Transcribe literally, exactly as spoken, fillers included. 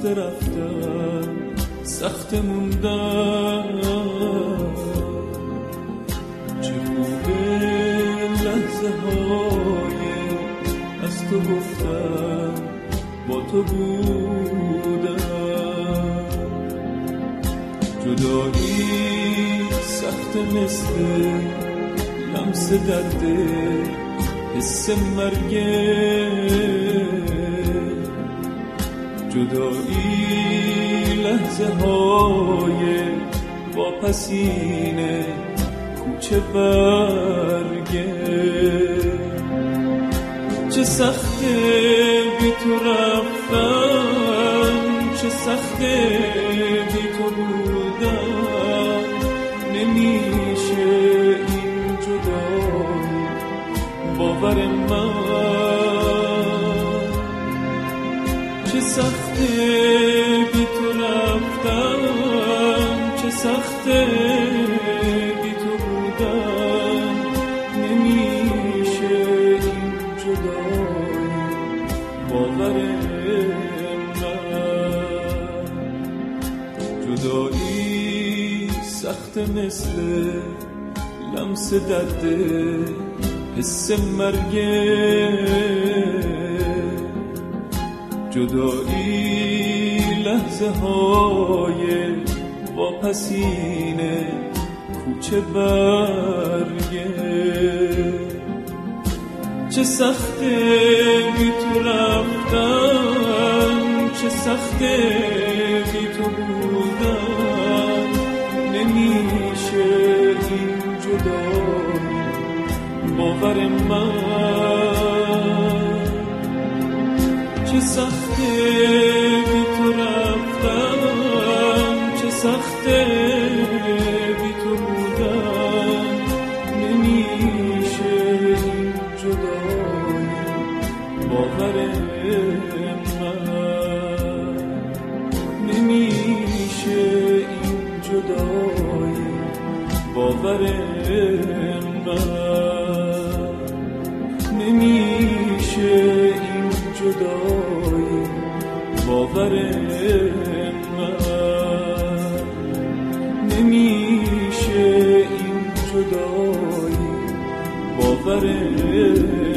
سخت رفتن سخت موندن، چه خوبه لحظه های از تو گفتن با تو بودن. جدایی سخت مثل لمس درده حس مرگه، جدایی لحظه های واپسینه کوچه برگه. چه سخته بی تو رفتن، چه سخته بی تو بودن، نمیشه این جدایی باور من. چه سخته بی تو رفتن، چه سخته بی تو بودن، نمیشه این جدایی باور من. جدایی سخت مثل لمس درده حس مرگه، جدایی لحظه های واپسینه کوچه برگه. چه سخته بی تو رفتن، چه سخته بی تو بودن، نمیشه این جدایی باور من. چه سخته بی تو رفتن، چه سخته بی تو بودن، نمیشه این جدایی باور من. نمیشه این جدایی باور من. نمیشه این جدایی باور من. نمیشه این جدایی باور